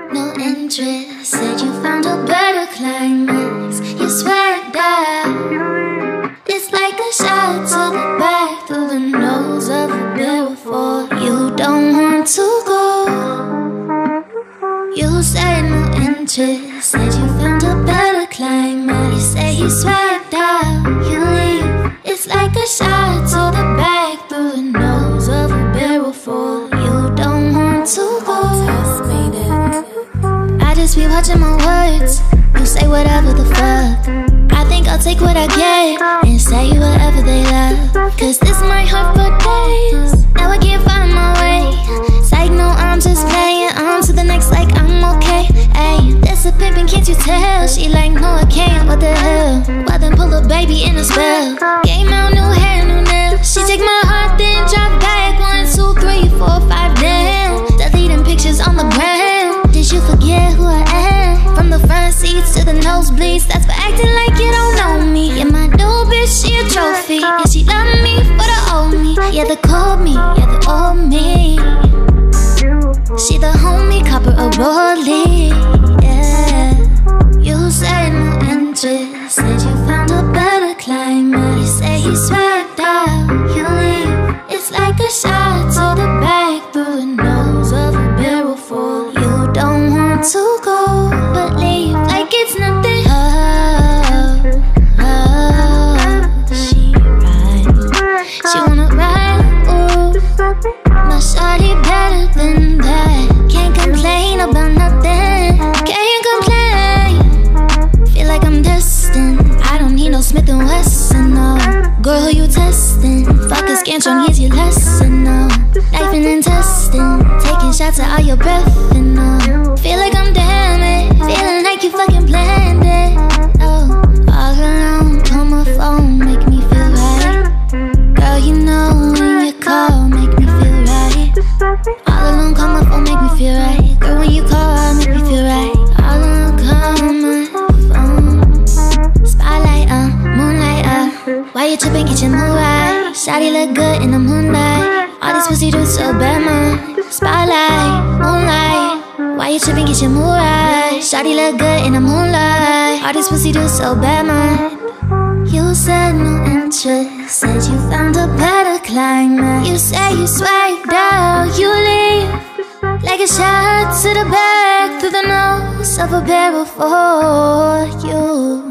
no interest. Said you found a better climax. You swear that it's like a shot to the back through the nose of a barrel for you don't want to go. You said no interest. Said you found a better climax. You say you swagged out, you leave. It's like a shot to the back through the nose of a barrel for you don't want to go. I just be watching my words. You say whatever the fuck. I think I'll take what I get and say whatever they love. Cause this might hurt for days. Now I can't find my way. Psych, no, I'm just playing. On to the next like I'm okay. Ayy, this a pimpin', can't you tell? She like, no I can't, what the hell? Well then pull a baby in a spell. Game out, new hair, new nails. She take my heart then drop back. 1, 2, 3, 4, 5 down. Deleting pictures on the ground. Did you forget who I am? From the front seats to the nosebleeds. That's for acting like you don't know me. Yeah, my new bitch, she a trophy. And she love me for the old me. Yeah, the cold me, yeah, the old me. She the homie, copper a rollie. Yeah. You said no interest. Said you found a better climate. You say you swagged out, you leave. It's like a shot to the back through the nose of a barrel for you don't want to go, but leave like it's nothing. She ride, she wanna ride, ooh. My shawty better than that. Can't complain about nothing. Can't complain. Feel like I'm destined. I don't need no Smith & Wesson, no. Girl, who you testing? Fuck a scantron, here's your lesson, no. Knifing and testing, taking shots at all your breath, and no. Feel like I'm damaged, feeling like you fucking planned it. Oh, all alone, call my phone, make me feel right. Girl, you know when you call, make me feel right. All alone, call my phone, make me feel right. Girl, when you call, make me feel right. All alone, call my phone. Spotlight, moonlight, why you tripping, get your mood right. Shawty look good in the moonlight. All this pussy do so bad, man. Spotlight, moonlight, why you tripping, get your mood right. Shawty look good in the moonlight. All this pussy do so bad, man. You said no interest. Said you found a better climate. You say you swagged out, you leave. Like a shot to the back through the nose of a barrel for you.